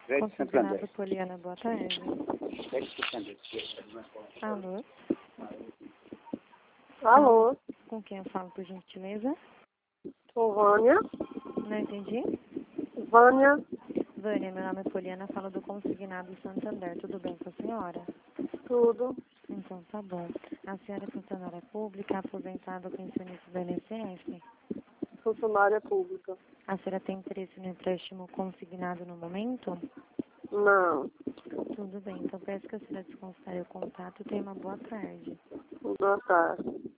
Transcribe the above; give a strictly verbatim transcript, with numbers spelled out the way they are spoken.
Consignado Poliana, boa tarde. Alô? Alô? Com quem eu falo, por gentileza? Sou Vânia. Não entendi? Vânia. Vânia, meu nome é Poliana, falo do Consignado Santander. Tudo bem com a senhora? Tudo. Então tá bom. A senhora é funcionária pública, aposentada ou pensionista do I N S S? Funcionária pública. A senhora tem interesse no empréstimo consignado no momento? Não. Tudo bem, então peço que a senhora desconsidere o contato e tenha uma boa tarde. Boa tarde.